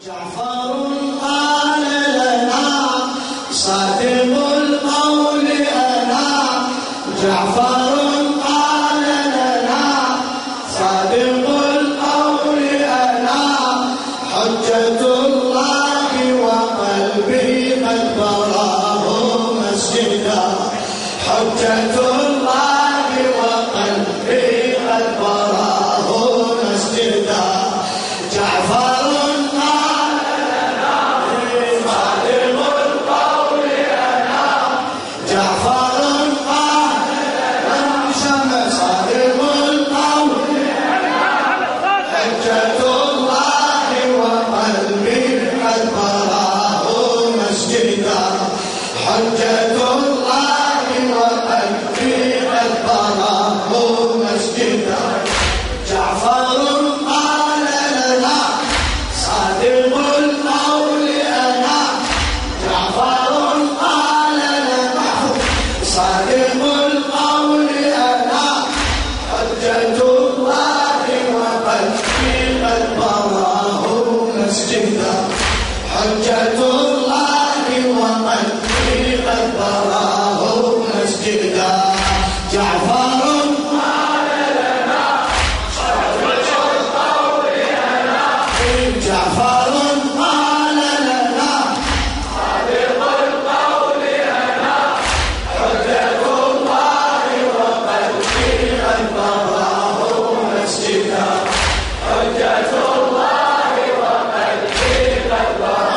جعفر قال لنا صادق القول أنا، جعفر قال لنا صادق القول أنا، حجة الله وقلبي قد براه مسجدا، حجة الله وقلبي قد براه مسجدا. جعفر حجة الله وقلبي قد براه مسجدا. جعفر قال لنا صادق القول أنا، جعفر قال لنا صادق القول أنا، حجة الله وقلبي قد براه مسجدا، حجة الله وقلبي قد براه مسجدا. جعفر قال لنا صادق القول أنا، جعفر قال لنا صادق القول أنا، حجة الله وقلبي قد براه مسجدا، حجة الله وقلبي قد براه.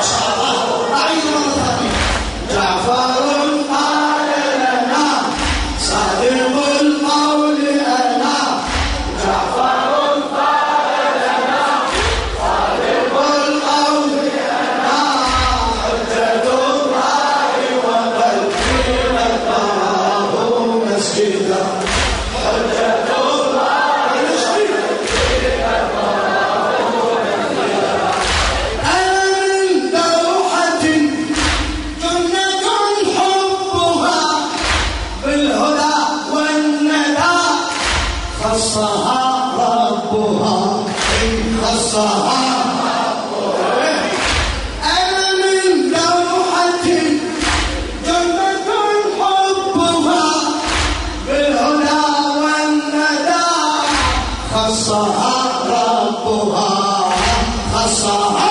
جعفر قال لنا صادق القول أنا، جعفر قال لنا صادق القول أنا، حجة الله وقلبي قد براه مسجدا، حجة الله وقلبي قد براه مسجدا. أنا من دوحة جنة حبها بالهدى والندى، خصها ربها خصها ربها. أنا من دوحة جنة حبها بالهدى والندى، خصها ربها خصها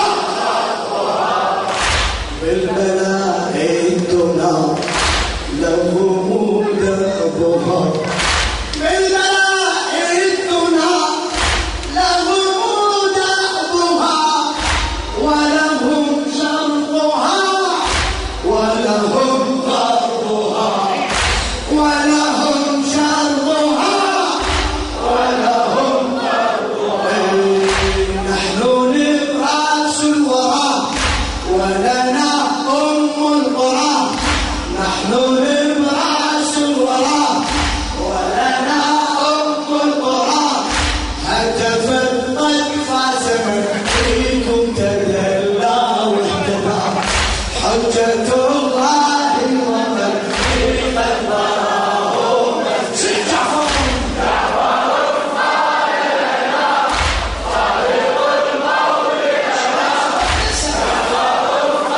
بالبلاء الدنا لهم دأبها، بالبلاء الدنا لهم دأبها، ولهم شرقها ولهم غربها، ولهم شرقها ولهم غربها. نحن نبراس الورى ولنا أم القرى، نحن نبراس الورى ولنا أم القرى، هتفت طيفة سمعتكم تدلى واهتدى، حجة الله وقلبي قد براه مسجدا. جعفر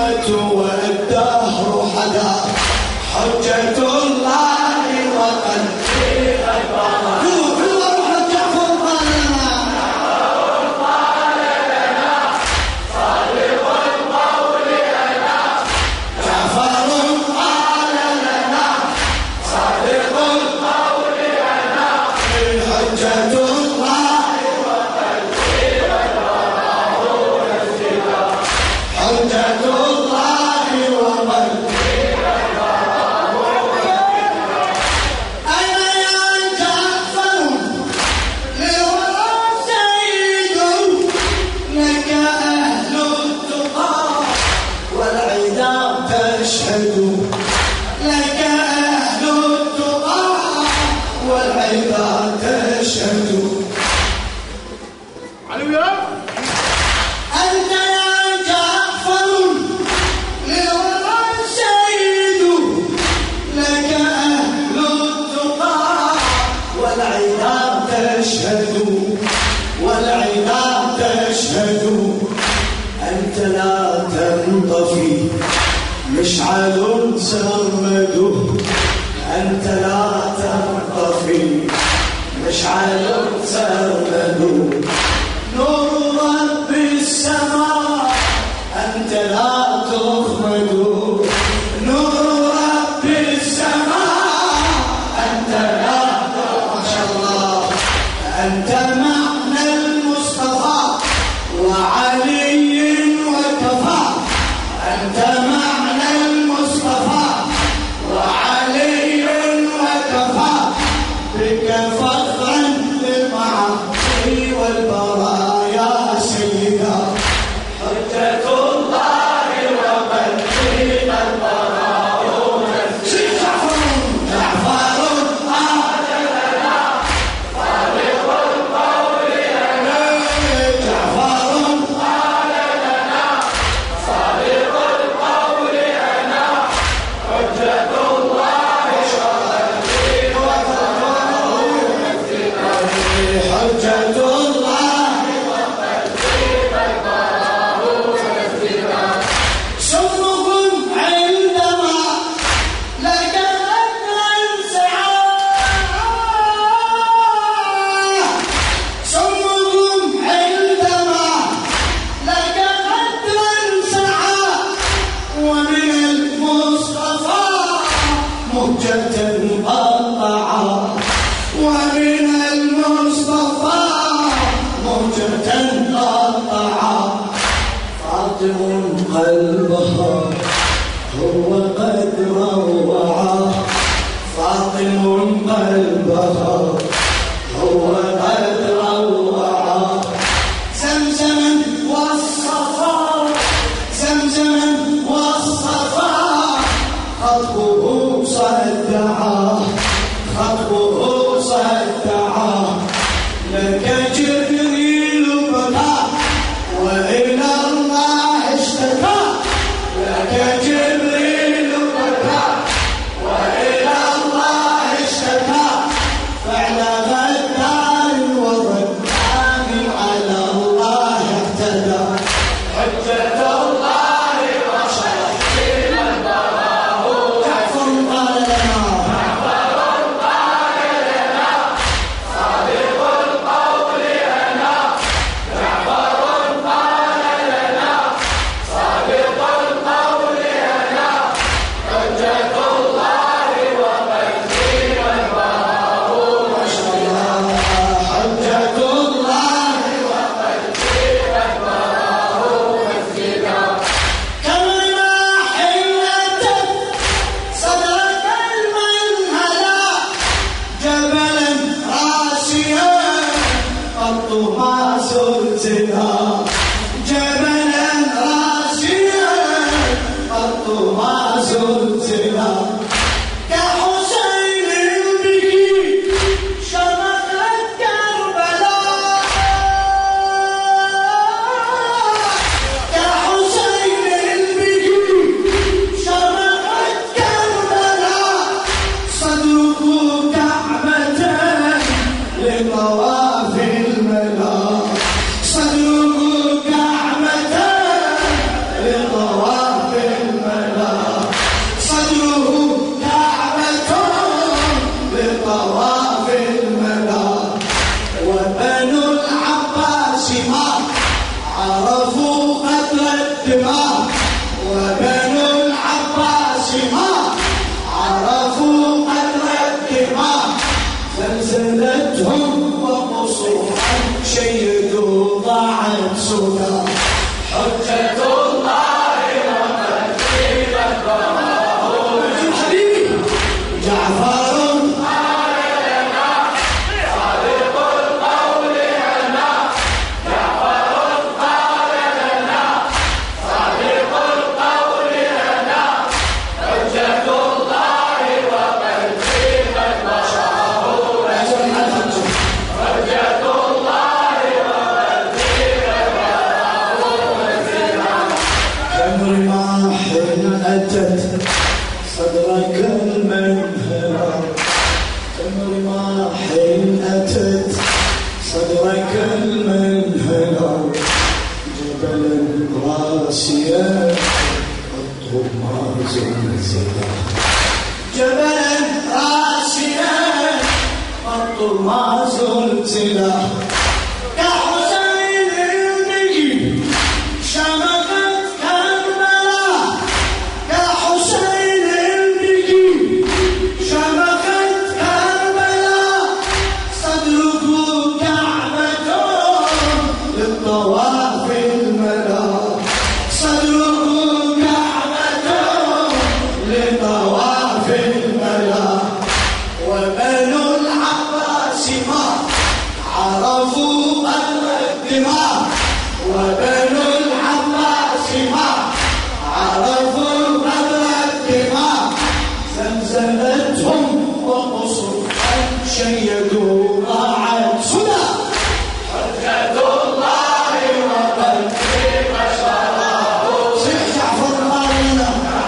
والدهر حدا حجة الله وقلبي مشعل سرمده أنت لا تنطفي مشعل سرمده نور رب السماء أنت لا تخمد نور رب السماء أنت لا ما شاء الله أنت معنى المصطفى وعلي وكفى أنت معنى المصطفى وعلي وكفى بك فخرا للمعاصي والبرايا سيدا حجة الله وقلبي البراء جعفر قال لنا خالق القول لنا جعفر قال لنا خالق القول لنا حجة الله وقلبي حجة الله سمهم عندما لك انسعى سمهم عندما لك انسعى ومن المصطفى مهجة قطعا ومن المصطفى مهجة قطعا فاطم قلبها هو قد روعا فاطم قلبها هو قد روعا زمزما والصفا زمزما والصفا خطبه صدعا خطبه صدعا لك جبريل بكى وإلى الله اشتكى لك جبريل بكى وإلى الله اشتكى فعل غدار وغدار على الله اهتدى حجة الله وشرفي البراء جعفر قال لنا حجة الله وقلبي البراء الدماء وبنو العباس ما عرفوا قدر الدماء زلزلتهم وقصورا شيدوا ضاعت سودا حجة الله ومن في ذكره حبيبي جعفر صدرك المنهلة كم رماح أتت صدرك المنهلة جبل راسيا الطمار زلزلة جبل راسيا الطمار زلزلة يا حسين النجي شمخت كربلاء يا حسين النجي شمخت كربلاء صدرك كعبة للطواف الملا صدرك كعبة للطواف الملا وبنو العباس ما عرفوا الدماء وبنو العباس ما عرفوا قدر الدماء زلزلتهم وقصورا شيدوا ضاعت سدى حجة الله ومن في بشره سيد جعفر قال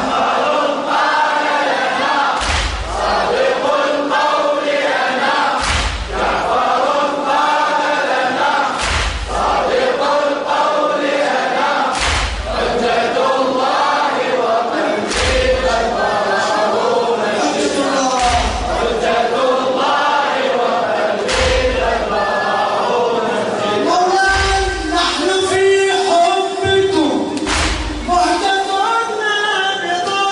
صادق القول أنا جعفر قال لنا صادق القول أنا حجة الله ومن في بشره حجة الله ومن في بشره مولاي نحن في حبكم معتقون نابضة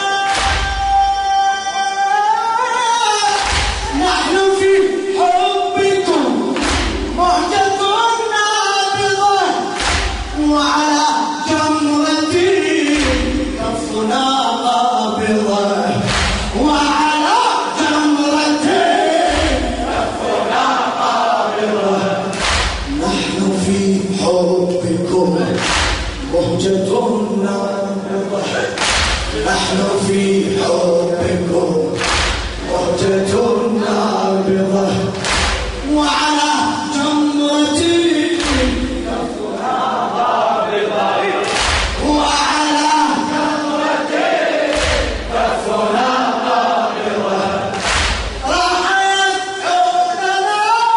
نحن في حبكم معتقون نابضة وعلى جمرتي كفنا قابضة وعلى جمرتي كفنا قابضة نحن في حبكم مهجة نابضة نحن في حبكم مهجة نابضة وعلى جمرتي كفنا قابضة وعلى جمرتي كفنا قابضة راحت عودنا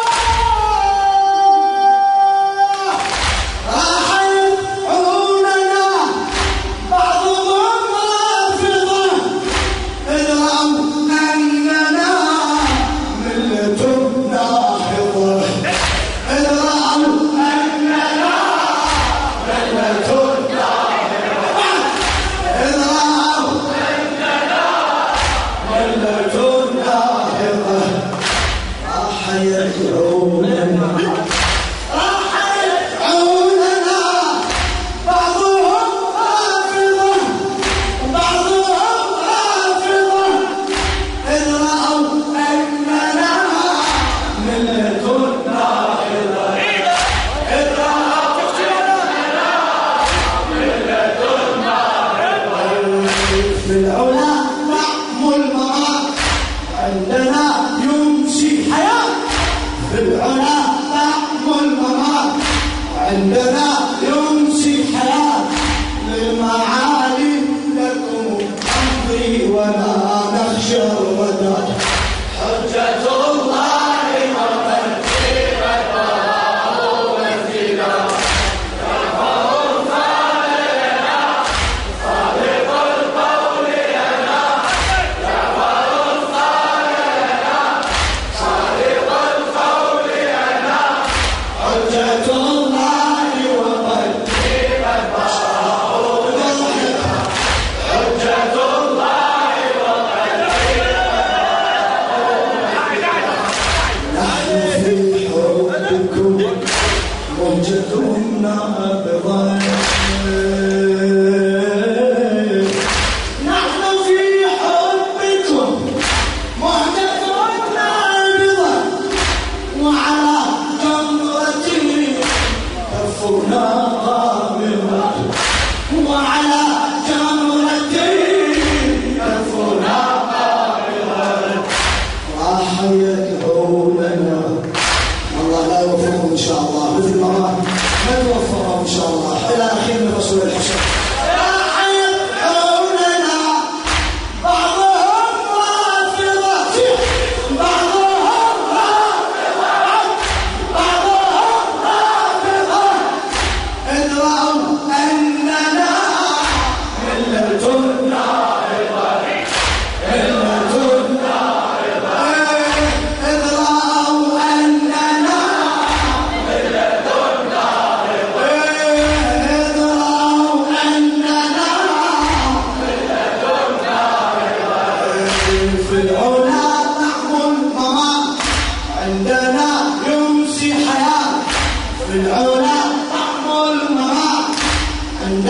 راحت عوننا بعضهم رافضة إذ رأوا أننا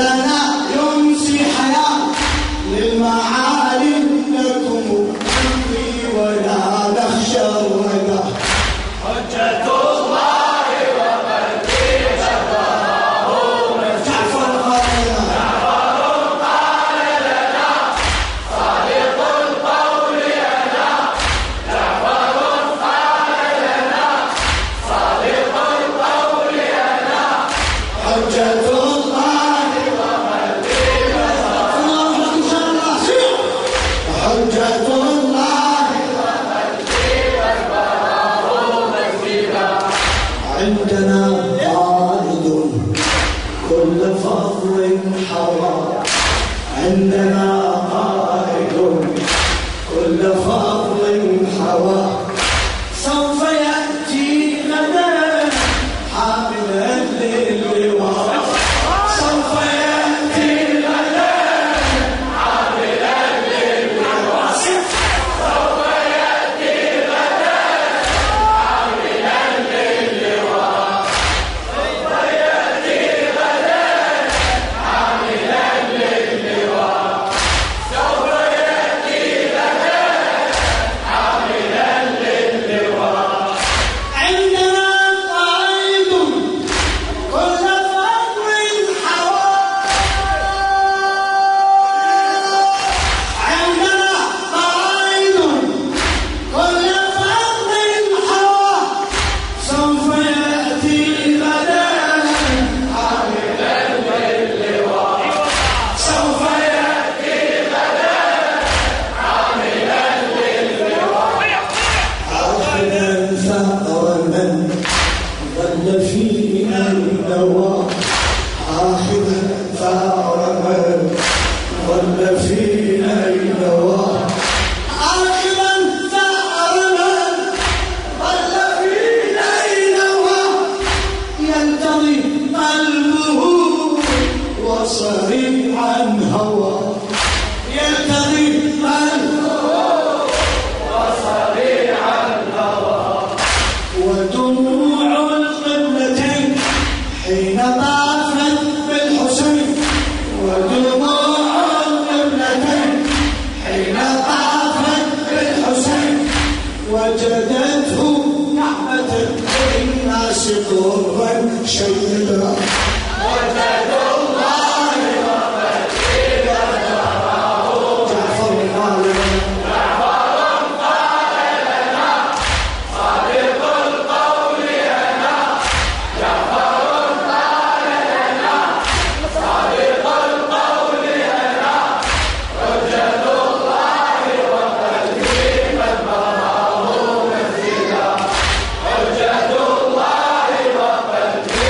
لنا يمسي حياة للمعالم لكم نمضي ولا نخشى الردى. حجة الله ومهدي جباره جعفر قال لنا صادق القول أنا جعفر قال لنا صادق القول أنا حجة الله ومهدي جباره الله إن شاء الله حجة الله ومهدي جباره مسجدا. عندنا قائد كل فضل حوى. عندنا قائد كل فضل حوى. سوف يأتي غدا حاملا للواء. سوف يأتي غدا حاملا للواء سوف يأتي غدا حاملا للواء سوف يأتي غدا حاملا للواء سوف يأتي غدا حاملا للواء. عندنا قائد كل فضل حوى. عندنا قائد كل فضل حوى. سوف يأتي غدا حاملا للواء سوف يأتي غدا حاملا للواء. آخذا ثأر من ظل فينا النوى. آخذا ثأر من ظل فينا النوى. آخذا ثأر من ظل فينا النوى. ينتظي قلبه وصريعا هوى. ينتظي قلبه وصريعا الهوى ودموع القبلتين حين طافت بالحسين. ودموع القبلتين حين طافت بالحسين. وجدته نعمة للناس ضرا شيئا. وجدوا الله ومهدي جباره جعفر قال جعفر قال لنا صادق القول أنا جعفر قال لنا صادق القول أنا حجة الله ومهدي جباره مسجدا. حجة الله ومهدي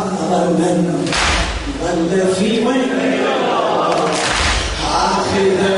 من ظل في وين آخذا